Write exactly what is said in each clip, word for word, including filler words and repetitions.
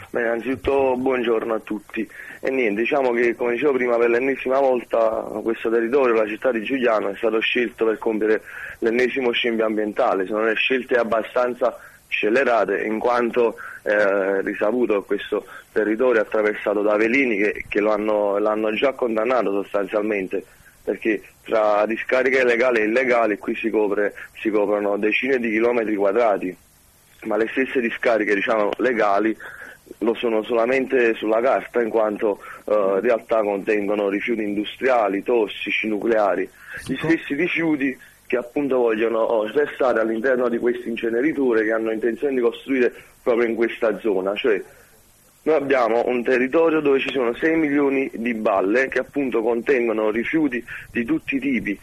Beh, innanzitutto buongiorno a tutti. E niente, diciamo che come dicevo prima, per l'ennesima volta questo territorio, la città di Giugliano, è stato scelto per compiere l'ennesimo scempio ambientale. Sono le scelte abbastanza scellerate, in quanto eh, risaputo questo territorio è attraversato da velini che, che lo hanno, l'hanno già condannato sostanzialmente, perché tra discariche legali e illegali qui si, copre, si coprono decine di chilometri quadrati, ma le stesse discariche, diciamo, legali lo sono solamente sulla carta, in quanto uh, in realtà contengono rifiuti industriali, tossici, nucleari, gli stessi rifiuti che appunto vogliono sversare all'interno di queste inceneriture che hanno intenzione di costruire proprio in questa zona. Cioè, noi abbiamo un territorio dove ci sono sei milioni di balle che appunto contengono rifiuti di tutti i tipi.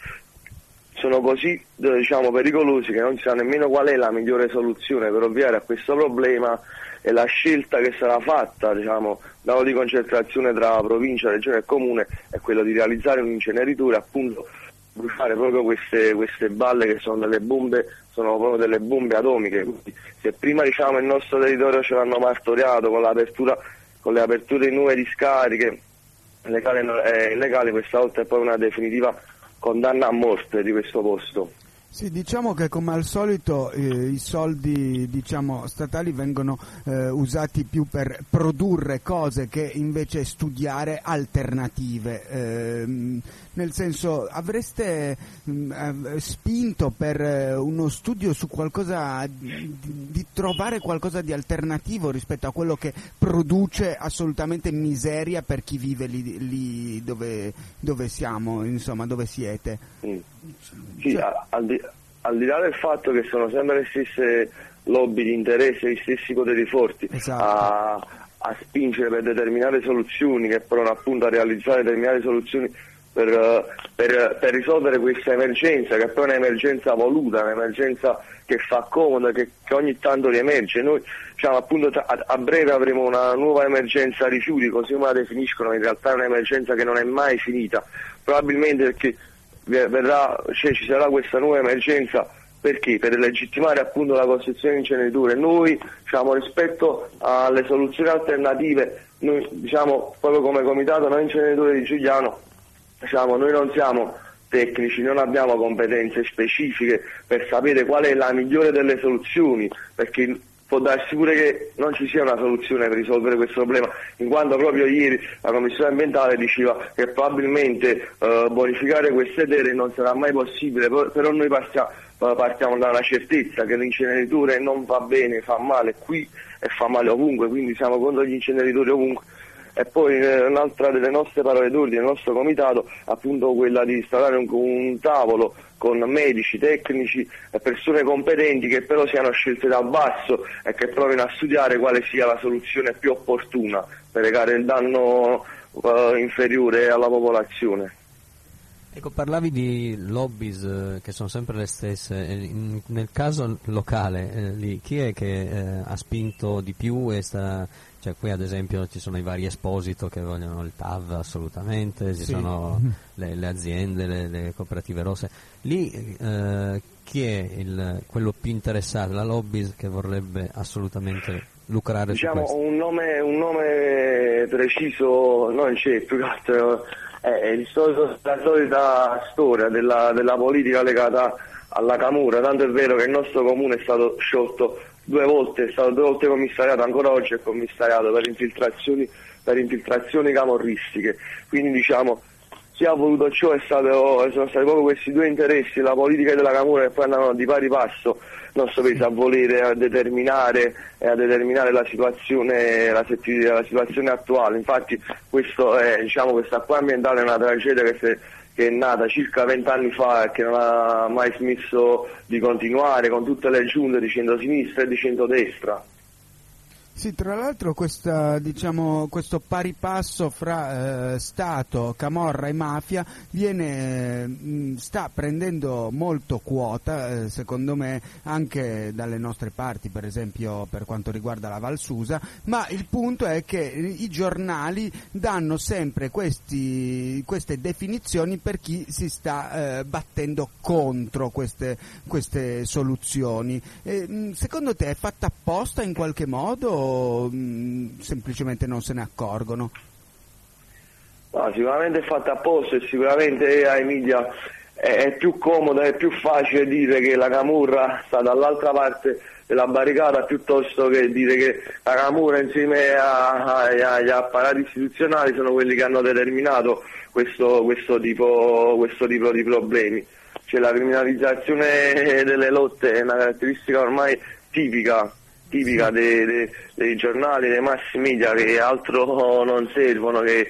Sono così, diciamo, pericolosi che non si sa nemmeno qual è la migliore soluzione per ovviare a questo problema, e la scelta che sarà fatta, diciamo, da di concentrazione tra provincia, regione e comune è quello di realizzare un'inceneritura, appunto bruciare proprio queste, queste balle che sono delle bombe, sono proprio delle bombe atomiche. Quindi, se prima, diciamo, il nostro territorio ce l'hanno martoriato con l'apertura, con le aperture di nuove discariche legali e illegali, questa volta è poi una definitiva condanna a morte di questo posto. Sì, diciamo che come al solito eh, i soldi, diciamo, statali vengono eh, usati più per produrre cose che invece studiare alternative. Eh, nel senso, avreste mh, spinto per eh, uno studio su qualcosa, di, di trovare qualcosa di alternativo rispetto a quello che produce assolutamente miseria per chi vive lì, lì dove, dove siamo, insomma, dove siete. Mm. Sì, cioè, al, di, al di là del fatto che sono sempre le stesse lobby di interesse, gli stessi poteri forti, esatto, a, a spingere per determinate soluzioni, che provano appunto a realizzare determinate soluzioni per, per, per risolvere questa emergenza, che poi è un'emergenza voluta, un'emergenza che fa comodo, che, che ogni tanto riemerge. Noi, diciamo, appunto, a, a breve avremo una nuova emergenza rifiuti, così come la definiscono, in realtà è un'emergenza che non è mai finita, probabilmente perché verrà, cioè, ci sarà questa nuova emergenza, perché? Per legittimare appunto la costruzione di inceneriture. Noi, diciamo, rispetto alle soluzioni alternative, noi, diciamo, proprio come comitato Noi Inceneritori di Giugliano, diciamo, noi non siamo tecnici, non abbiamo competenze specifiche per sapere qual è la migliore delle soluzioni, perché può darsi pure che non ci sia una soluzione per risolvere questo problema, in quanto proprio ieri la Commissione ambientale diceva che probabilmente eh, bonificare queste terre non sarà mai possibile, però noi partiamo, partiamo da una certezza che l'inceneritore non va bene, fa male qui e fa male ovunque, quindi siamo contro gli inceneritori ovunque. E poi eh, un'altra delle nostre parole d'ordine del nostro comitato, appunto quella di installare un, un tavolo con medici, tecnici e persone competenti che però siano scelte dal basso e che provino a studiare quale sia la soluzione più opportuna per recare il danno uh, inferiore alla popolazione. Ecco, parlavi di lobbies eh, che sono sempre le stesse. In, nel caso locale, eh, lì, chi è che eh, ha spinto di più e sta... Cioè, qui ad esempio ci sono i vari Esposito che vogliono il T A V assolutamente, ci sì. sono le, le aziende, le, le cooperative rosse. Lì eh, chi è il, quello più interessato, la lobby che vorrebbe assolutamente lucrare, diciamo, su questo? Un nome, un nome preciso non c'è, più che altro è il solito, la solita storia della, della politica legata alla Camorra, tanto è vero che il nostro comune è stato sciolto due volte, è stato due volte commissariato, ancora oggi è commissariato per infiltrazioni, per infiltrazioni camorristiche. Quindi, diciamo, chi ha voluto ciò è stato, sono stati proprio questi due interessi, la politica della Camorra, che poi andavano di pari passo, non so, a volere a determinare, a determinare la situazione, la, la situazione attuale. Infatti questo è, diciamo, questa acqua ambientale è una tragedia che si che è nata circa vent'anni fa e che non ha mai smesso di continuare con tutte le giunte di centrosinistra e di centrodestra. Sì, tra l'altro questa, diciamo, questo pari passo fra eh, Stato, Camorra e mafia viene, mh, sta prendendo molto quota, eh, secondo me, anche dalle nostre parti, per esempio per quanto riguarda la Val Susa, ma il punto è che i giornali danno sempre questi, queste definizioni per chi si sta eh, battendo contro queste, queste soluzioni. E, mh, secondo te è fatta apposta in qualche modo? o mh, semplicemente non se ne accorgono? No, sicuramente è fatta apposta e sicuramente ai media è più comodo, è più facile dire che la Camorra sta dall'altra parte della barricata piuttosto che dire che la Camorra insieme agli apparati istituzionali sono quelli che hanno determinato questo, questo, tipo, questo tipo di problemi. Cioè, la criminalizzazione delle lotte è una caratteristica ormai tipica, tipica dei, dei, dei giornali, dei mass media, che altro non servono che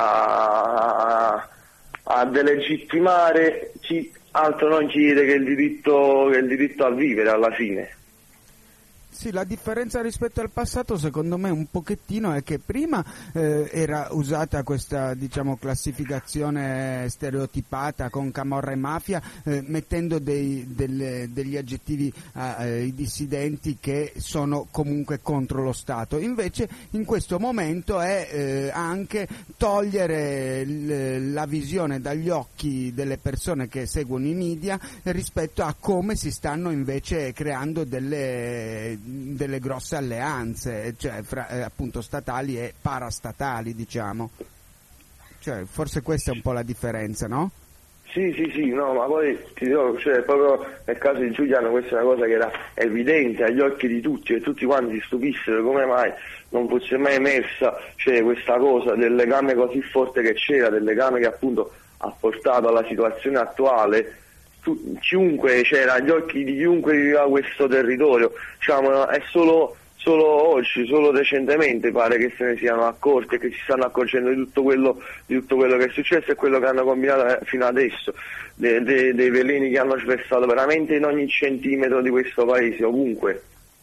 a, a delegittimare chi altro non chiede che il diritto, che il diritto a vivere alla fine. Sì, la differenza rispetto al passato secondo me un pochettino è che prima eh, era usata questa, diciamo, classificazione stereotipata con camorra e mafia, eh, mettendo dei, delle, degli aggettivi ai dissidenti che sono comunque contro lo Stato. Invece in questo momento è eh, anche togliere l, la visione dagli occhi delle persone che seguono i media rispetto a come si stanno invece creando delle delle grosse alleanze, cioè fra eh, appunto statali e parastatali, diciamo. Cioè, forse questa è un po' la differenza, no? Sì, sì, sì, no, ma poi ti dico, cioè, proprio nel caso di Giuliano questa è una cosa che era evidente agli occhi di tutti, e tutti quanti si stupissero come mai non fosse mai emersa, cioè, questa cosa del legame così forte che c'era, del legame che appunto ha portato alla situazione attuale. Chiunque c'era agli occhi di chiunque viveva questo territorio, diciamo, è solo, solo oggi, solo recentemente pare che se ne siano accorti e che si stanno accorgendo di tutto quello, di tutto quello che è successo e quello che hanno combinato fino adesso, de, de, dei veleni che hanno sversato veramente in ogni centimetro di questo paese, ovunque.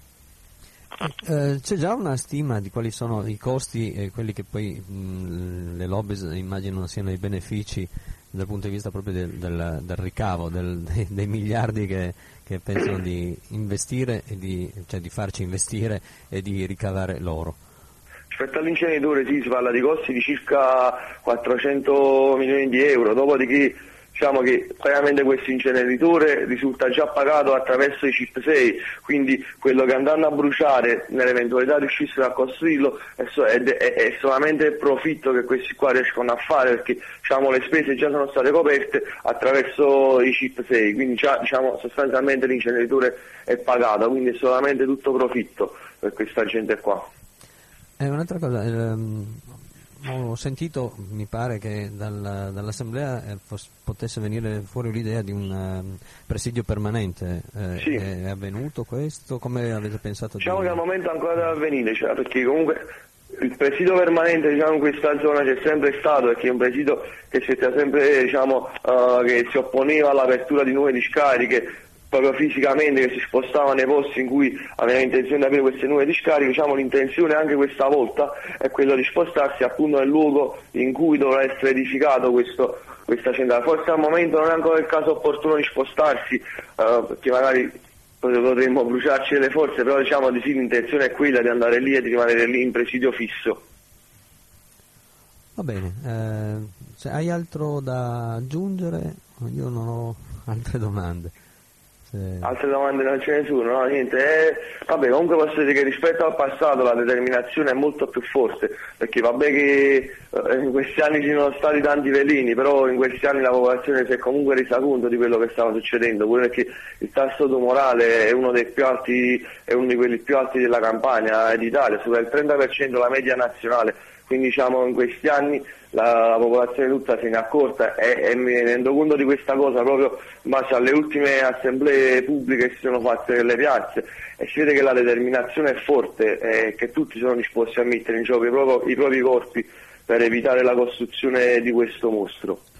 Eh, c'è già una stima di quali sono i costi e quelli che poi mh, le lobby immagino siano i benefici dal punto di vista proprio del, del, del ricavo, del, dei, dei miliardi che, che pensano di investire, e di, cioè di farci investire e di ricavare loro? Rispetto all'inceneritore sì, si parla di costi di circa quattrocento milioni di euro, dopodiché diciamo che praticamente questo inceneritore risulta già pagato attraverso i C I P sei, quindi quello che andranno a bruciare nell'eventualità riuscissero a costruirlo è, so, è, è, è solamente il profitto che questi qua riescono a fare, perché diciamo, le spese già sono state coperte attraverso i C I P sei, quindi già diciamo, sostanzialmente l'inceneritore è pagato, quindi è solamente tutto profitto per questa gente qua. Eh, un'altra cosa, ehm... ho sentito, mi pare che dal, dall'assemblea eh, fos, potesse venire fuori l'idea di un uh, presidio permanente. Eh, sì. È, è avvenuto questo? Come avete pensato? Diciamo di... che al momento ancora deve avvenire, cioè, perché comunque il presidio permanente, diciamo, in questa zona c'è sempre stato, perché è un presidio che si è sempre, diciamo, uh, che si opponeva all'apertura di nuove discariche, proprio fisicamente, che si spostavano nei posti in cui aveva intenzione di aprire queste nuove discariche. Diciamo, l'intenzione anche questa volta è quella di spostarsi appunto nel luogo in cui dovrà essere edificato questo, questa centrale. Forse al momento non è ancora il caso opportuno di spostarsi, uh, perché magari potremmo bruciarci delle forze, però diciamo di sì, l'intenzione è quella di andare lì e di rimanere lì in presidio fisso. Va bene, eh, se hai altro da aggiungere? Io non ho altre domande. Altre domande non ce ne sono, no, niente. Eh, vabbè, comunque posso dire che rispetto al passato la determinazione è molto più forte, perché vabbè che eh, in questi anni ci sono stati tanti veleni, però in questi anni la popolazione si è comunque resa conto di quello che stava succedendo, pure perché il tasso tumorale è uno dei più alti, è uno di quelli più alti della Campania e d'Italia, supera il trenta per cento la media nazionale, quindi diciamo in questi anni la, la popolazione tutta se ne è accorta e, e mi rendo conto di questa cosa proprio in base alle ultime assemblee pubbliche che si sono fatte nelle piazze, e si vede che la determinazione è forte e che tutti sono disposti a mettere in gioco i, proprio, i propri corpi per evitare la costruzione di questo mostro.